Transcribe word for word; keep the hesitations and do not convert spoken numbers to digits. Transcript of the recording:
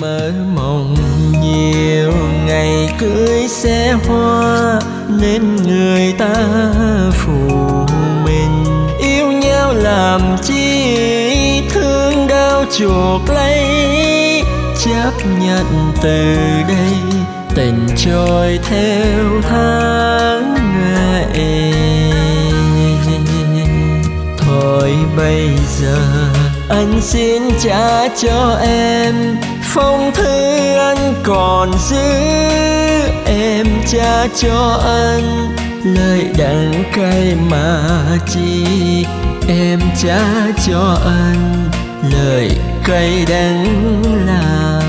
mơ mộng nhiều ngày cưới xe hoa nên người ta phụ mình. Yêu nhau làm chi thương đau chuộc lấy, chấp nhận từ đây tình trôi theo tháng ngày. Thôi bây giờ anh xin trả cho em phong thư anh còn giữ, em trả cho anh lời đắng cay mà chi, em trả cho anh lời cay đắng là